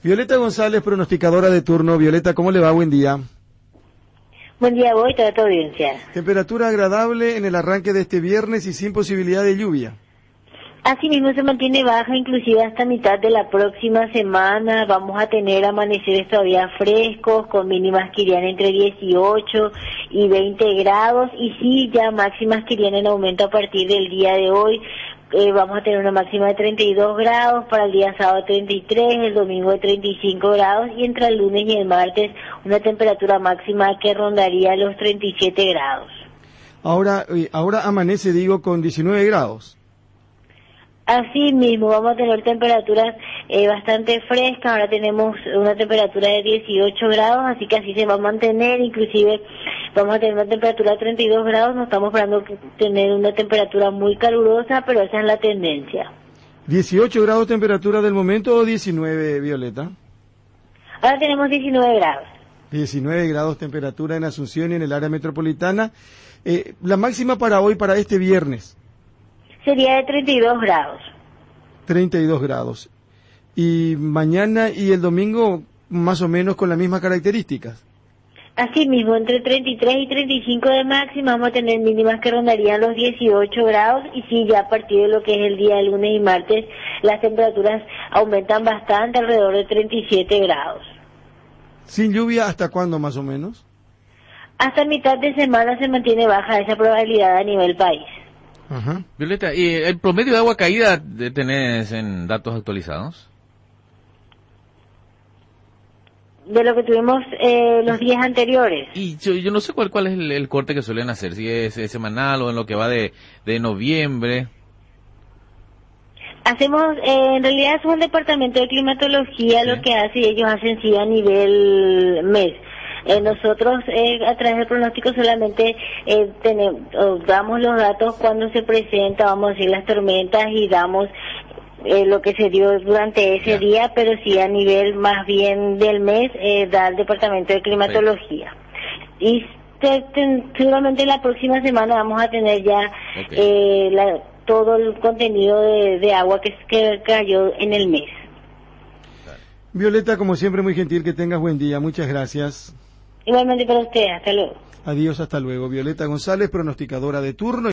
Violeta González, pronosticadora de turno. Violeta, ¿cómo le va? Buen día. Buen día a vos y toda tu audiencia. Temperatura agradable en el arranque de este viernes y sin posibilidad de lluvia. Así mismo se mantiene baja, inclusive hasta mitad de la próxima semana. Vamos a tener amaneceres todavía frescos, con mínimas que irían entre 18 y 20 grados, y sí, ya máximas que irían en aumento a partir del día de hoy. Vamos a tener una máxima de 32 grados, para el día sábado 33, el domingo de 35 grados, y entre el lunes y el martes una temperatura máxima que rondaría los 37 grados. Ahora amanece, con 19 grados. Así mismo, vamos a tener temperaturas bastante frescas. Ahora tenemos una temperatura de 18 grados, así que así se va a mantener. Inclusive vamos a tener una temperatura de 32 grados, no estamos esperando tener una temperatura muy calurosa, pero esa es la tendencia. ¿18 grados temperatura del momento o 19, Violeta? Ahora tenemos 19 grados. 19 grados temperatura en Asunción y en el área metropolitana. La máxima para hoy, para este viernes. Sería de 32 grados. 32 grados. Y mañana y el domingo, más o menos con las mismas características. Así mismo, entre 33 y 35 de máxima, vamos a tener mínimas que rondarían los 18 grados, y sí, ya a partir de lo que es el día de lunes y martes, las temperaturas aumentan bastante, alrededor de 37 grados. ¿Sin lluvia hasta cuándo más o menos? Hasta mitad de semana se mantiene baja esa probabilidad a nivel país. Ajá. Violeta, ¿y el promedio de agua caída tenés en datos actualizados? De lo que tuvimos los días anteriores. Y yo no sé cuál es el corte que suelen hacer, si es semanal o en lo que va de noviembre. Hacemos, en realidad es un departamento de climatología, sí, lo que hace, y ellos hacen sí a nivel mes. Nosotros a través del pronóstico solamente damos los datos cuando se presenta, vamos a decir, las tormentas, y damos lo que se dio durante ese día, pero sí a nivel más bien del mes da el departamento de climatología. Y seguramente la próxima semana vamos a tener ya todo el contenido de agua que cayó en el mes. Violeta, como siempre, muy gentil, que tengas buen día. Muchas gracias. Igualmente para usted, hasta luego. Adiós, hasta luego. Violeta González, pronosticadora de turno.